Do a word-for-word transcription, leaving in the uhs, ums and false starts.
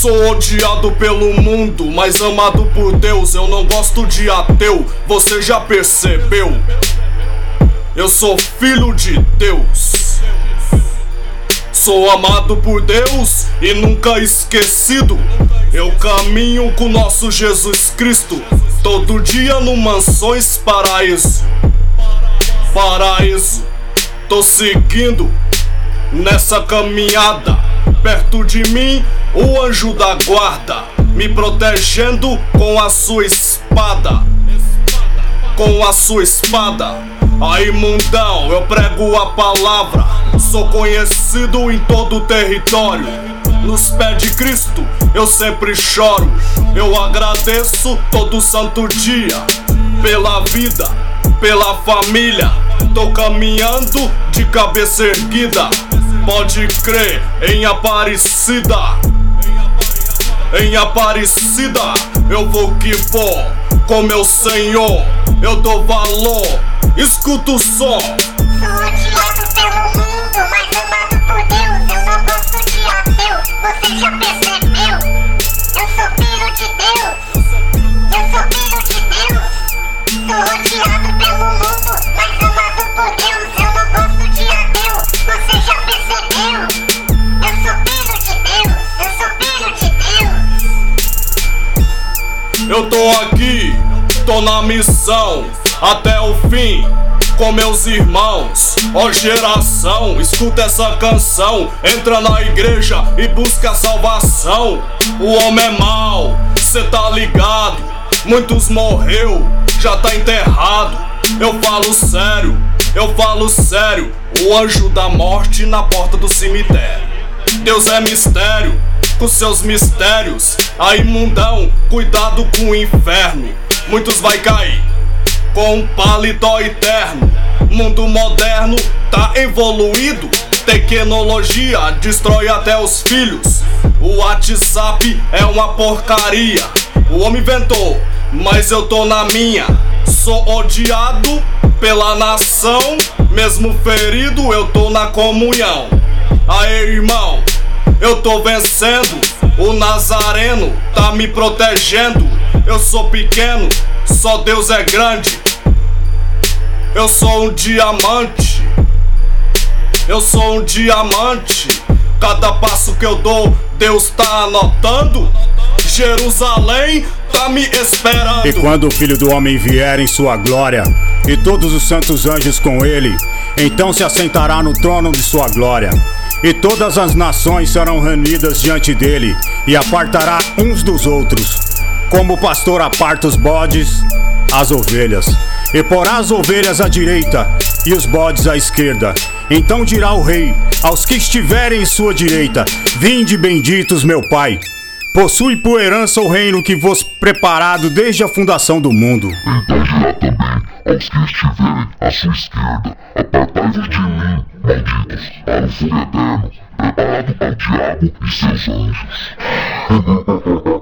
Sou odiado pelo mundo, mas amado por Deus. Eu não gosto de ateu, você já percebeu? Eu sou filho de Deus. Sou amado por Deus e nunca esquecido. Eu caminho com nosso Jesus Cristo, todo dia no Mansões Paraíso. Paraíso, tô seguindo nessa caminhada. Perto de mim, o anjo da guarda, me protegendo com a sua espada. Com a sua espada. Aí, mundão, eu prego a palavra. Sou conhecido em todo o território. Nos pés de Cristo eu sempre choro. Eu agradeço todo santo dia pela vida, pela família. Tô caminhando de cabeça erguida. Pode crer em Aparecida. Em Aparecida eu vou que vou com meu Senhor. Eu dou valor, escuta o som. Sou odiado pelo mundo, mas amado por Deus. Eu não gosto de ateu, você já percebeu? Eu sou filho de Deus. Eu sou filho de Deus. Sou odiado pelo mundo, mas amado por Deus. Eu não gosto de ateu, você já percebeu? Eu sou filho de Deus. Eu sou filho de Deus. Eu tô aqui, tô na missão até o fim com meus irmãos. Ó geração, escuta essa canção. Entra na igreja e busca a salvação. O homem é mau, cê tá ligado. Muitos morreu, já tá enterrado. Eu falo sério, eu falo sério. O anjo da morte na porta do cemitério. Deus é mistério, com seus mistérios. Aí, mundão, cuidado com o inferno. Muitos vai cair com um paletó eterno. Mundo moderno tá evoluído. Tecnologia destrói até os filhos. O WhatsApp é uma porcaria. O homem inventou, mas eu tô na minha. Sou odiado pela nação. Mesmo ferido eu tô na comunhão. Aê, irmão, eu tô vencendo. O Nazareno tá me protegendo. Eu sou pequeno, só Deus é grande. Eu sou um diamante. Eu sou um diamante. Cada passo que eu dou, Deus tá anotando. Jerusalém tá me esperando. E quando o Filho do Homem vier em sua glória, e todos os santos anjos com ele, então se assentará no trono de sua glória. E todas as nações serão reunidas diante dele, e apartará uns dos outros, como o pastor aparta os bodes, as ovelhas. E porá as ovelhas à direita e os bodes à esquerda. Então dirá o rei aos que estiverem em sua direita: vinde benditos, meu Pai, possui por herança o reino que vos preparado desde a fundação do mundo. Então dirá também aos que estiverem à sua esquerda: apartai-vos de mim, malditos, para o fogo eterno, preparado para o diabo e seus anjos.